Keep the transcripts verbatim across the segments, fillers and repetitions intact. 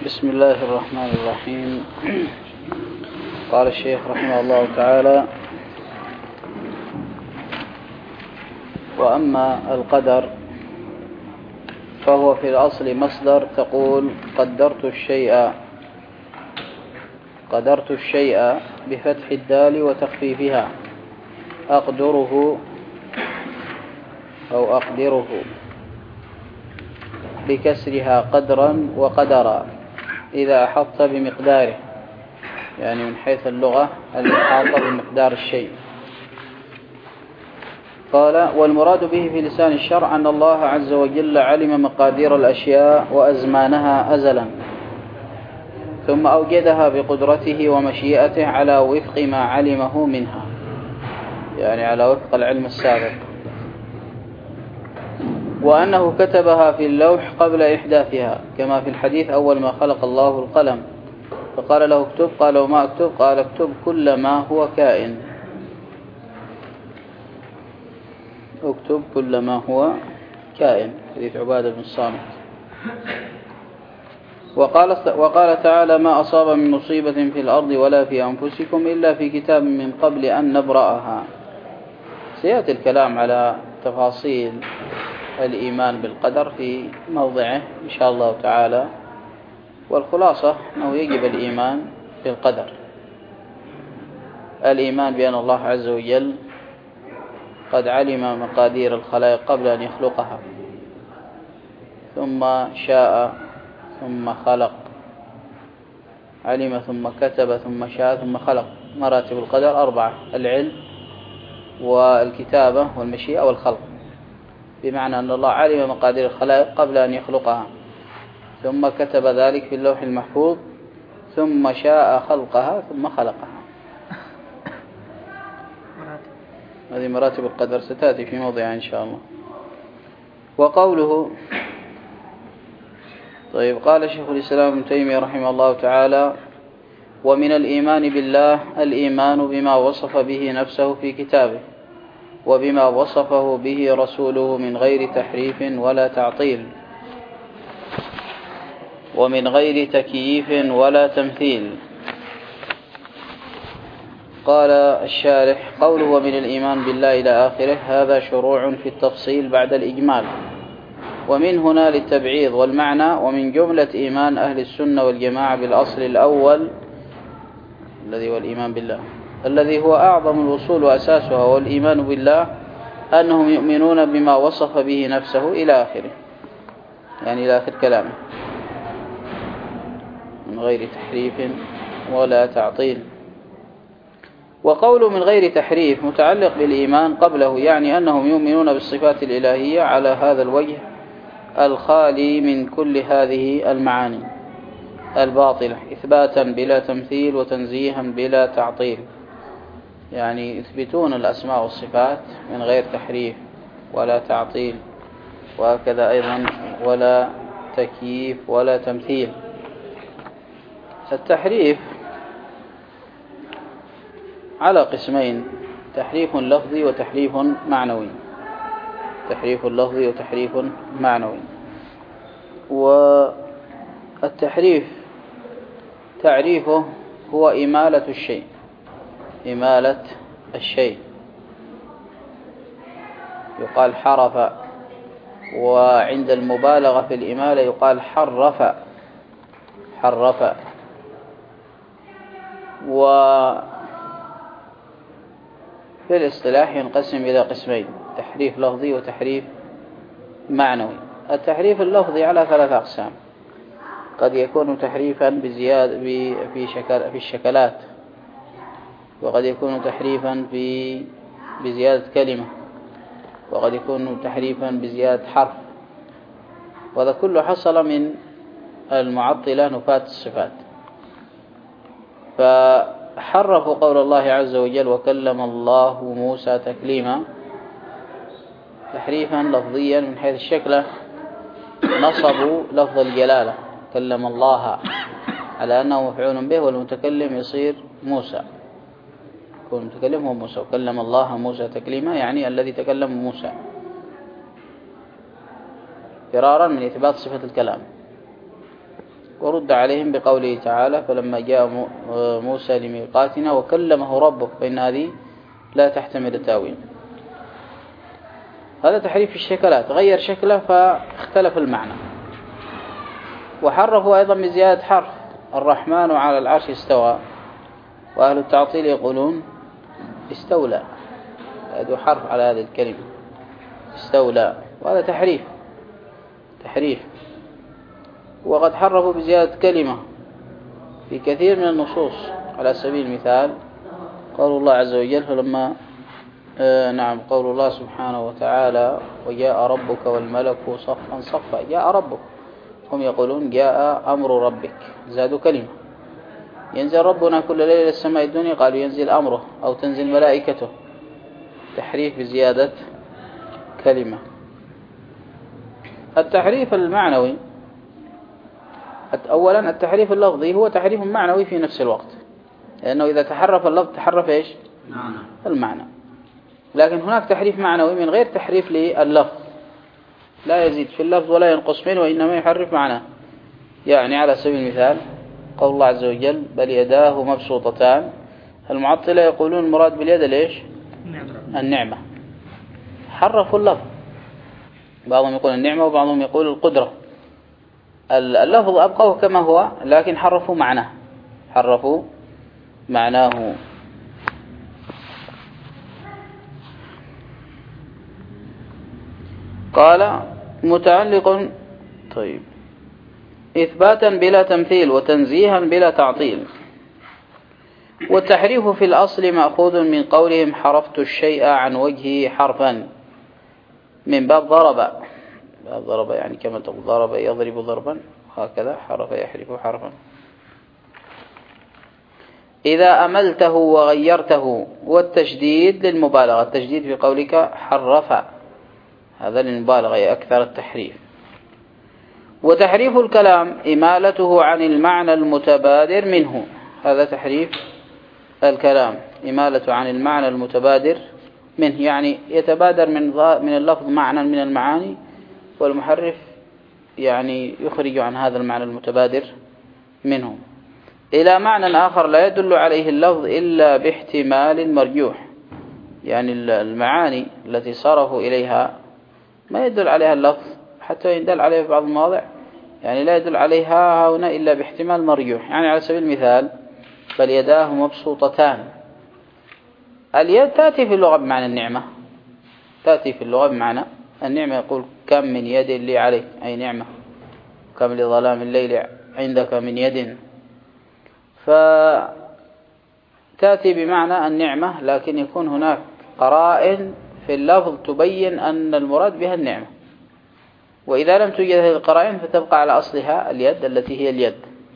بسم الله الرحمن الرحيم. قال الشيخ رحمه الله تعالى: وأما القدر فهو في الأصل مصدر، تقول قدرت الشيء قدرت الشيء بفتح الدال وتخفيفها، أقدره أو أقدره بكسرها قدرا وقدرا إذا أحط بمقداره، يعني من حيث اللغة الإحاطة بمقدار الشيء. قال: والمراد به في لسان الشرع أن الله عز وجل علم مقادير الأشياء وأزمانها أزلا، ثم أوجدها بقدرته ومشيئته على وفق ما علمه منها، يعني على وفق العلم السابق، وأنه كتبها في اللوح قبل إحداثها، كما في الحديث: أول ما خلق الله القلم فقال له اكتب، قال: وما أكتب؟ قال: اكتب كل ما هو كائن اكتب كل ما هو كائن حديث عبادة بن الصامت. وقال, وقال تعالى: ما أصاب من مصيبة في الأرض ولا في أنفسكم إلا في كتاب من قبل أن نبرأها. سيأتي الكلام على تفاصيل الإيمان بالقدر في موضعه إن شاء الله تعالى، والخلاصة أنه يجب الإيمان بالقدر، الإيمان بأن الله عز وجل قد علم مقادير الخلائق قبل أن يخلقها، ثم شاء ثم خلق، علم ثم كتب ثم شاء ثم خلق. مراتب القدر أربعة: العلم والكتابة والمشيئة والخلق، بمعنى أن الله علم مقادير الخلائق قبل أن يخلقها، ثم كتب ذلك في اللوح المحفوظ، ثم شاء خلقها ثم خلقها. هذه مراتب القدر ستأتي في موضعها إن شاء الله. وقوله: طيب، قال شيخ الإسلام ابن تيمية رحمه الله تعالى: ومن الإيمان بالله الإيمان بما وصف به نفسه في كتابه، وبما وصفه به رسوله من غير تحريف ولا تعطيل، ومن غير تكييف ولا تمثيل. قال الشارح: قوله ومن الإيمان بالله إلى آخره، هذا شروع في التفصيل بعد الإجمال، ومن هنا للتبعيض، والمعنى: ومن جملة إيمان أهل السنة والجماعة بالأصل الأول الذي هو الإيمان بالله، الذي هو أعظم الوصول وأساسها، والإيمان بالله أنهم يؤمنون بما وصف به نفسه إلى آخره، يعني إلى آخر كلامه، من غير تحريف ولا تعطيل. وقوله من غير تحريف متعلق بالإيمان قبله، يعني أنهم يؤمنون بالصفات الإلهية على هذا الوجه الخالي من كل هذه المعاني الباطلة، إثباتا بلا تمثيل وتنزيها بلا تعطيل، يعني يثبتون الأسماء والصفات من غير تحريف ولا تعطيل، وهكذا أيضا ولا تكييف ولا تمثيل. التحريف على قسمين: تحريف لفظي وتحريف معنوي. تحريف لفظي وتحريف معنوي. والتحريف تعريفه هو إمالة الشيء، إمالة الشيء، يقال حرف، وعند المبالغة في الإمالة يقال حرف حرف. وفي الاصطلاح ينقسم إلى قسمين: تحريف لفظي وتحريف معنوي. التحريف اللفظي على ثلاث أقسام: قد يكون تحريفا بزيادة في شكل في الشكلات، وقد يكون تحريفا في بزيادة كلمة، وقد يكون تحريفا بزيادة حرف. وهذا كله حصل من المعطلة نفاة الصفات، فحرفوا قول الله عز وجل: وكلم الله موسى تكليما، تحريفا لفظيا من حيث الشكل. نصبوا لفظ الجلالة كلم الله على أنه مفعول به، والمتكلم يصير موسى، يكون المتكلم هو موسى. وكلم الله موسى تكليما يعني الذي تكلم موسى، فرارا من إثبات صفة الكلام. ورد عليهم بقوله تعالى فلما جاء موسى لميقاتنا وكلمه ربه، فإن هذه لا تحتمل التأويل. هذا تحريف في الشكلات، غير شكله فاختلف المعنى. وحرفوا أيضا بزيادة حرف، الرحمن على العرش استوى، وأهل التعطيل يقولون استولى، هذا حرف على هذه الكلمة استولى، وهذا تحريف تحريف. وقد حرفوا بزيادة كلمة في كثير من النصوص، على سبيل المثال قول الله عز وجل فلما آه نعم قول الله سبحانه وتعالى وجاء ربك والملك صفا صفا، جاء ربك، هم يقولون جاء أمر ربك، زادوا كلمة. ينزل ربنا كل ليلة السماء الدنيا، قالوا ينزل أمره أو تنزل ملائكته، تحريف بزيادة كلمة. التحريف المعنوي، أولا التحريف اللفظي هو تحريف معنوي في نفس الوقت، لأنه إذا تحرف اللفظ تحرف إيش؟ المعنى. لكن هناك تحريف معنوي من غير تحريف لللفظ، لا يزيد في اللفظ ولا ينقص منه، وإنما يحرف معناه. يعني على سبيل المثال قول الله عز وجل بل يداه مبسوطتان، المعطلة يقولون المراد باليد ليش؟ النعمة، حرفوا اللفظ، بعضهم يقول النعمة وبعضهم يقول القدرة. اللفظ أبقوه كما هو، لكن حرفوا معناه، حرفوا معناه. قال متعلق طيب إثباتا بلا تمثيل وتنزيها بلا تعطيل. والتحريف في الأصل مأخوذ من قولهم حرفت الشيء عن وجهه حرفا، من باب ضرب، باب ضرب يعني كما تقول ضرب يضرب ضربا، هكذا حرف يحرف حرفا. إذا أملته وغيرته، والتشديد للمبالغة، التشديد في قولك حرف هذا للمبالغة أكثر التحريف. وتحريف الكلام إمالته عن المعنى المتبادر منه، هذا تحريف الكلام، إمالته عن المعنى المتبادر منه، يعني يتبادر من من اللفظ معنى من المعاني، والمحرف يعني يخرج عن هذا المعنى المتبادر منه إلى معنى آخر لا يدل عليه اللفظ إلا باحتمال مرجوح. يعني المعاني التي صرفوا إليها ما يدل عليها اللفظ، حتى يدل عليها في بعض المواضع، يعني لا يدل عليها هنا إلا باحتمال مرجوح. يعني على سبيل المثال فاليداه مبسوطتان، اليد تأتي في اللغة بمعنى النعمة، تأتي في اللغة بمعنى النعمة، يقول كم من يد لي عليك، أي نعمة، كم لظلام الليل عندك من يد، فتأتي بمعنى النعمة، لكن يكون هناك قرائن في اللفظ تبين أن المراد بها النعمة. وإذا لم توجد هذه القرائن فتبقى على أصلها اليد التي هي اليد.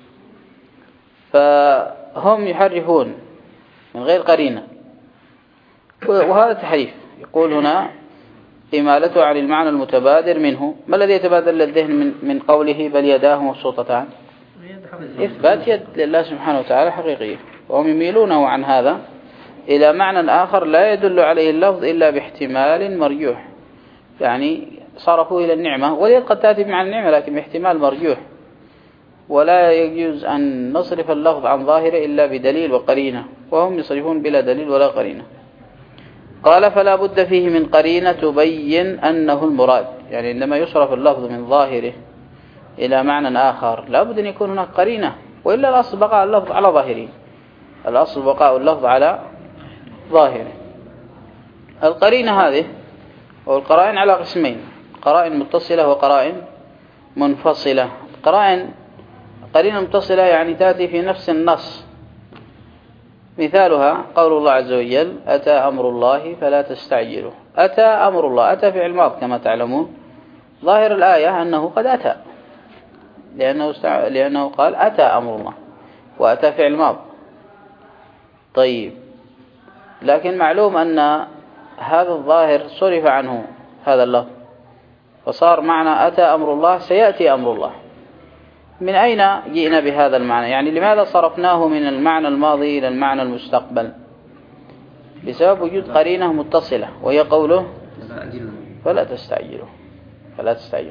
فهم يحرفون من غير قرينة، وهذا تحريف. يقول هنا إمالته عن المعنى المتبادر منه. ما الذي يتبادر للذهن من, من قوله بل يداه مبسوطتان؟ إثبات يد لله سبحانه وتعالى حقيقية، وهم يميلونه عن هذا إلى معنى آخر لا يدل عليه اللفظ إلا باحتمال مرجوح، يعني صرفوا إلى النعمة، واليد قد تأتي بمعنى النعمة لكن باحتمال مرجوح، ولا يجوز أن نصرف اللفظ عن ظاهره إلا بدليل وقرينة، وهم يصرفون بلا دليل ولا قرينة. قال فلا بد فيه من قرينة تبين أنه المراد، يعني عندما يصرف اللفظ من ظاهره إلى معنى آخر لا بد أن يكون هناك قرينة، وإلا الأصل بقاء اللفظ على ظاهره، الأصل بقاء اللفظ على ظاهره. القرينة هذه والقرائن على قسمين، قرائن متصلة وقرائن منفصلة. قرائن قرينة متصلة يعني تأتي في نفس النص، مثالها قول الله عز وجل أتى أمر الله فلا تستعجلوا. أتى أمر الله، أتى فعل ماض كما تعلمون، ظاهر الآية أنه قد أتى، لأنه, استع... لأنه قال أتى أمر الله، وأتى فعل ماض. طيب، لكن معلوم أن هذا الظاهر صرف عنه هذا اللفظ، فصار معنى أتى أمر الله سيأتي أمر الله. من أين جئنا بهذا المعنى؟ يعني لماذا صرفناه من المعنى الماضي إلى المعنى المستقبل؟ بسبب وجود قرينة متصلة، وهي قوله فلا تستعجلوا، فلا تستعجلوا.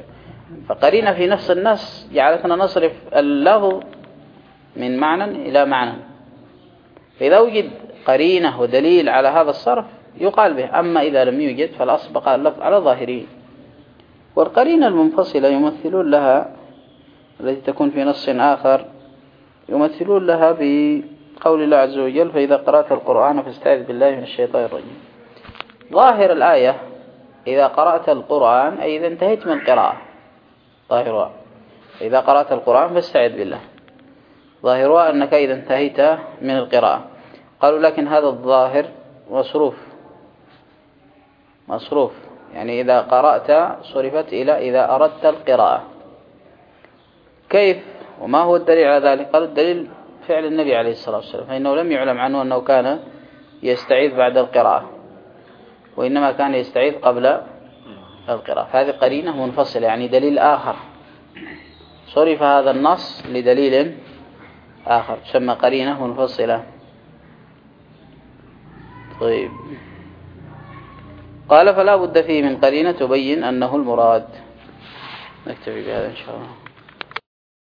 فقرينة في نفس النص جعلتنا نصرف اللفظ من معنى إلى معنى. فإذا وجد قرينة ودليل على هذا الصرف يقال به، أما إذا لم يوجد فالأصل بقاء اللفظ على ظاهره. والقرينة المنفصلة يمثلون لها التي تكون في نص آخر يمثلون لها بقول الله عز وجل: فإذا قرأت القرآن فاستعذ بالله من الشيطان الرجيم. ظاهر الآية إذا قرأت القرآن أي إذا انتهيت من القراءة، ظاهرها إذا قرأت القرآن فاستعذ بالله، ظاهرها أنك إذا انتهيت من القراءة. قالوا لكن هذا الظاهر مصروف مصروف يعني إذا قرأت صرفت إلى إذا أردت القراءة. كيف وما هو الدليل على ذلك؟ قالوا الدليل فعل النبي عليه الصلاة والسلام، فإنه لم يعلم عنه أنه كان يستعيذ بعد القراءة، وإنما كان يستعيذ قبل القراءة. فهذه قرينة منفصلة يعني دليل آخر، صرف هذا النص لدليل آخر تسمى قرينة منفصلة. طيب، قال: فلا بد فيه من قرينة تبين أنه المراد. نكتفي بهذا إن شاء الله.